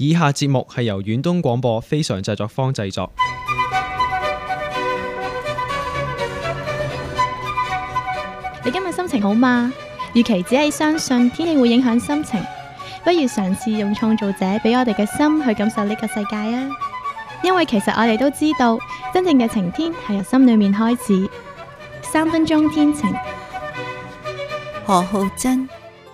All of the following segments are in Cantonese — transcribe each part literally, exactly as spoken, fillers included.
以下節目係由遠東廣播非常製作坊製作。 你今日心情好嗎？與其只係相信天氣會影響心情，不如嘗試用創造者俾我哋嘅心去感受呢個世界啊！因為其實我哋都知道，真正嘅晴天係由心裏面開始。三分鐘天晴， 何浩珍。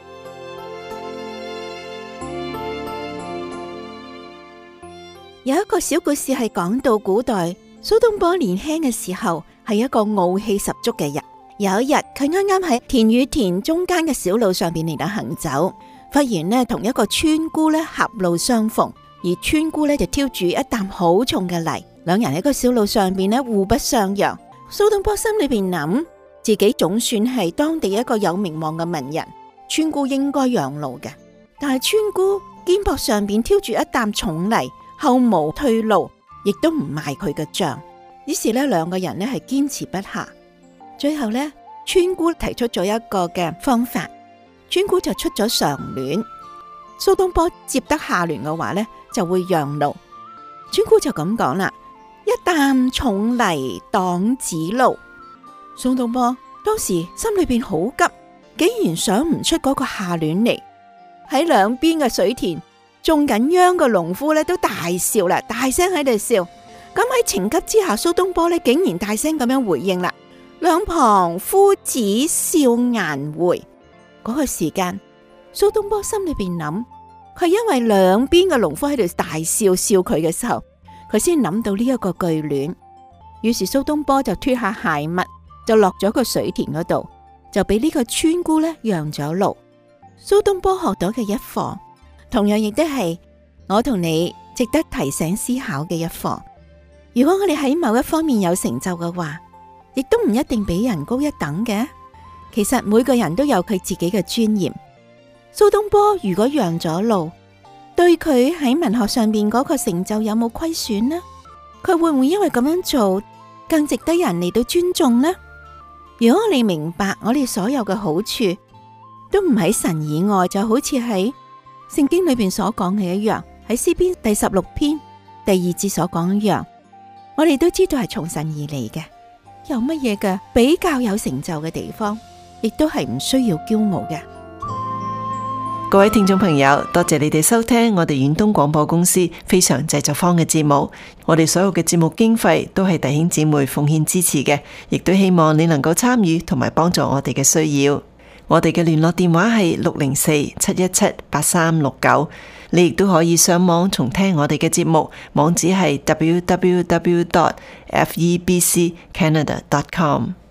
有一個小故事係講到古代蘇東坡年輕嘅時候係一個傲氣十足嘅人。有一日，佢啱啱喺田與田中間嘅小路上邊嚟到行走，忽然呢同一個村姑呢狹路相逢，而村姑呢就挑住一擔好重嘅泥，兩人喺個小路上邊呢互不相讓。蘇東坡心裏邊諗，自己總算係當地一個有名望嘅文人，村姑應該讓路嘅，但係村姑肩膊上邊挑住一擔重泥，後無退路，亦都唔賣佢嘅賬。於是呢兩個人呢係堅持不下。最後呢，村姑提出咗一個嘅方法，村姑就出咗上聯，蘇東坡接得下聯嘅話呢，就會讓路。村姑就咁講啦：一擔重泥擋指路。蘇東坡當時心裏邊好急，竟然想唔出嗰個下聯嚟。喺兩邊嘅水田種緊秧嘅農夫呢都大笑啦，大聲喺度笑。咁喺情急之下，蘇東坡呢竟然大聲咁樣回應啦：兩旁夫子笑顏回。嗰個時間，蘇東坡心裏邊諗，佢因為兩邊嘅農夫喺度大笑笑佢嘅時候，佢先諗到呢一個句聯。於是蘇東坡就脫下鞋襪，就落咗個水田嗰度，就俾呢個村姑呢讓咗路。蘇東坡學到嘅一課，同樣亦都係我同你值得提醒思考嘅一課。如果我哋喺某一方面有成就嘅話，亦都唔一定比人高一等嘅。其實每個人都有佢自己嘅尊嚴。蘇東坡如果讓咗路，對佢喺文學上邊嗰個成就有冇虧損呢？佢會唔會因為咁樣做更值得人嚟到尊重呢？如果我哋明白我哋所有嘅好處都唔喺神以外，就好似喺聖經裏邊所講嘅一樣，喺詩篇第十六篇第二節所講一樣，我哋都知道係從神而嚟嘅。有乜嘢嘅比較有成就嘅地方，亦都係唔需要驕傲嘅。 各位聽眾朋友，多謝你哋收聽我哋遠東廣播公司非常製作坊嘅節目。我哋所有嘅節目經費都係弟兄姊妹奉獻支持嘅，亦都希望你能夠參與同埋幫助我哋嘅需要。我哋嘅聯絡電話係六零四七一七八三六九，你亦都可以上網重聽我哋嘅節目，網址係 double-u double-u double-u dot f e b c canada dot com。